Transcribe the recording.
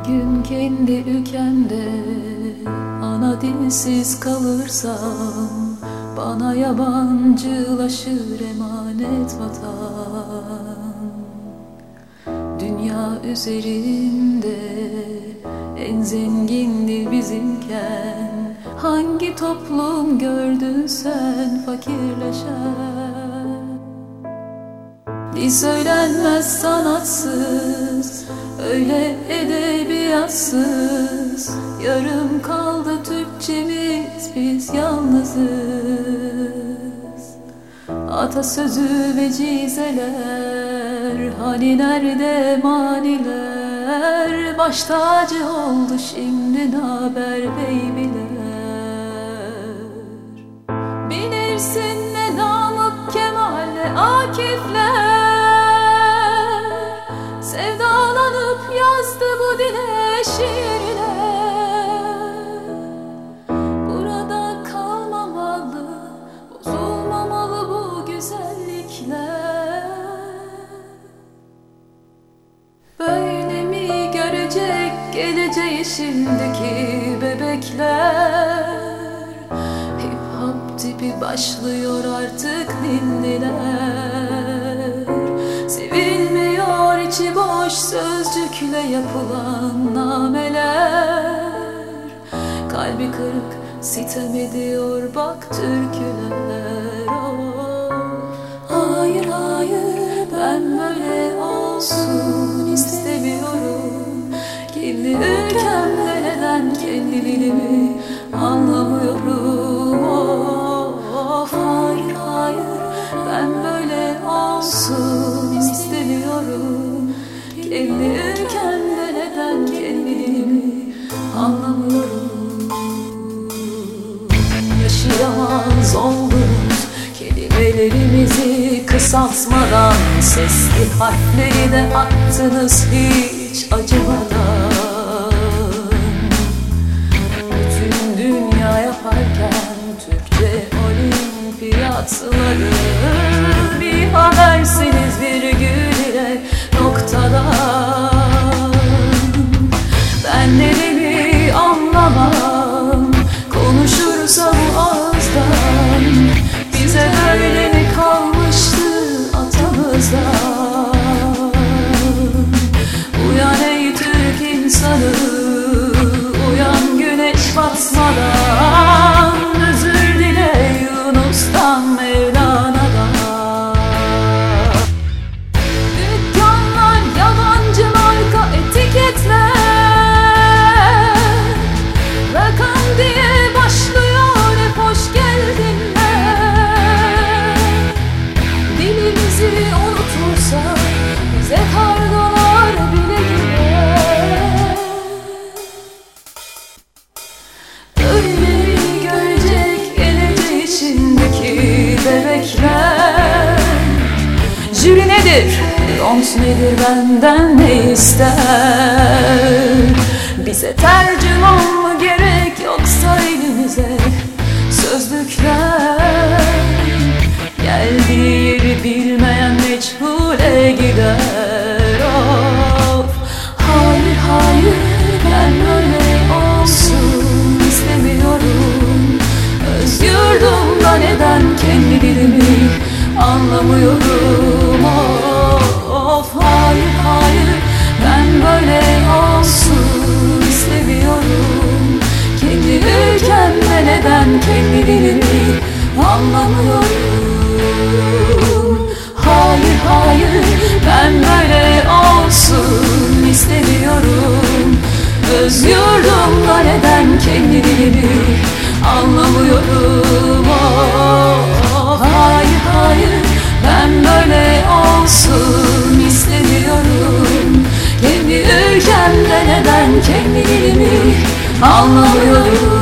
gün kendi ülkemde ana dilsiz kalırsam, bana yabancılaşır emanet vatan. Dünya üzerinde en zengin dil bizimken, hangi toplum gördün sen fakirleşen? Dil söylenmez sanatsız, öyle edebiyatsız. Yarım kaldı Türkçemiz, biz yalnızız. Atasözü vecizeler, hani nerede maniler? Baş tacı oldu şimdi naber beybiler. Bilirsin ne Namık Kemal ne Akifler, sevdalanıp yazdı bu dile şiirler. Burada kalmamalı, bozulmamalı bu güzellikler. Böyle mi görecek geleceği şimdiki bebekler? Hip hop tipi başlıyor artık ninniler. Sevilmiyor içi boş sözcükle yapılan nameler. Kalbi kırık sitem ediyor bak türküler. Oh. Hayır hayır, ben böyle olsun istemiyorum. Kendi ülkemde neden kendi dilimi anlamıyorum. Of, hayır hayır, ben böyle olsun istemiyorum. Kendi ülkemde neden kendi dilimi anlamıyorum. Yaşayamaz oldunuz kelimelerimizi kısaltmadan, sesli harfleri de attınız hiç acımadan. Bütün dünya yaparken Türkçe olimpiyatları, bir habersiniz virgül ile noktadan. Ben neremi anlamam, konuşursa bu ağızdan. Bize böyle mi kalmıştı atamızdan? Uyan ey Türk insanı, uyan güneş batmadan. Özür dile Yunus'tan Mevlana'dan. Dükkanlar yabancı marka etiketler, rakam diye başlıyor hep hoş geldinler. Dilimizi unutursak bize kargalar bile gider. Öyle görecek geleceği içindeki bebekler. Jüri nedir, Yons nedir, benden ne ister? Bize tercüman mı gerek, yoksa elimize sözlükler? Geldiği yeri bilmeyen meçhule gider. Of, hayır hayır, ben böyle olsun istemiyorum. Öz yurdumda neden kendi dilimi anlamıyorum. Of, hayır hayır, ben böyle olsun istemiyorum. Kendi ülkemde neden kendi dilimi anlamıyorum. Hayır hayır, ben böyle olsun istemiyorum. Öz yurdumda neden kendi dilimi anlamıyorum. Oh, hayır hayır, ben böyle olsun istemiyorum. Kendi ülkemde neden kendi dilimi anlamıyorum.